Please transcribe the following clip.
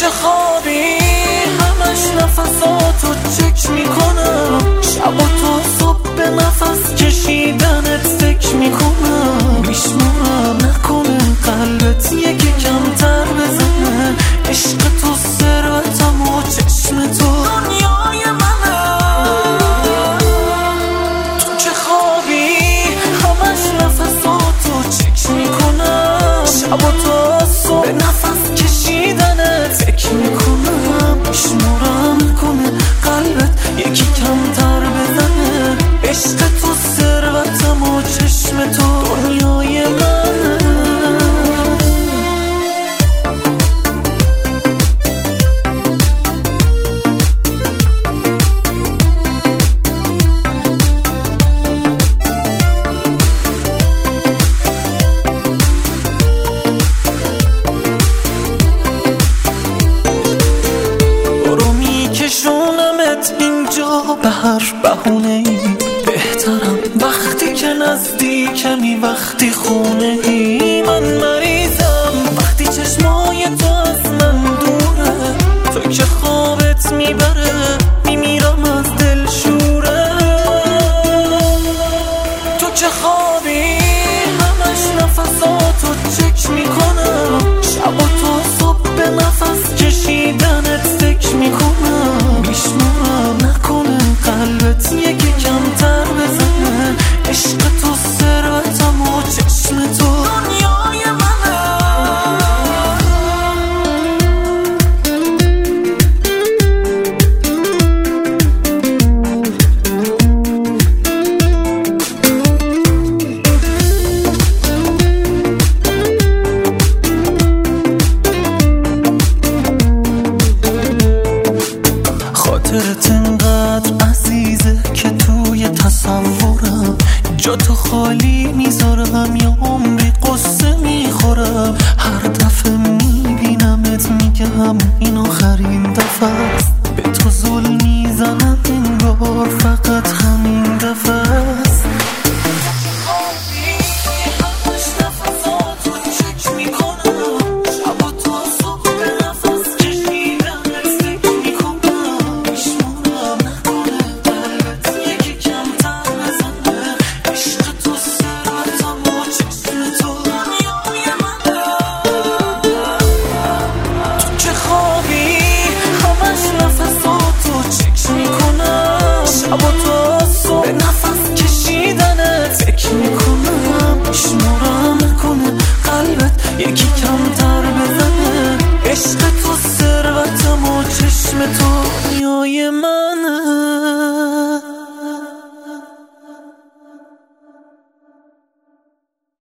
چه خوابی همش نفساتو چک میکنم، شب و تا صبح به نفس کشیدنت فکر میکنم، میشمارم نکنه قلبت یکی کمتر بزنه، عشق تو ثروتم و چشم تو دنیای منه. تو چه خوابی همش نفساتو چک میکنم، شب و تا صبح به نفس کشیدنت فکر میکنم، میشمارم نکنه قلبت یکی کمتر بزنه، عشق تو ثروتم و چشم تو دنیای منه. اینجا به هر بهونه‌ای بهترم وقتی که نزدیکمی، وقتی خونه ای من مریضم، وقتی چشمای تو از من دوره، تو که خوابت میبره میمیرم از دلشوره. تو چه خوابی همش نفساتو چک میکنم، شب و تا صبح به نفس کشیدنت فکر میکنم، میشمارم نکنه قلبت یکی کمتر بزنه، عشق تو ثروتم و چشم تو دنیای منه. خاطرت انقدر عزیزه که توی تصورم، جا تو خالی میذارم یا عمری قصه میخورم، هر دفعه میبینمت میگم این آخرین دفعه است، به تو ظلم میزنم انگار فقط همین دفعه است. به نفس کشیدنت فکر میکنم، میشمارم نکنه قلبت یکی کمتر بزنه، عشق تو ثروتم و چشم تو دنیای منه.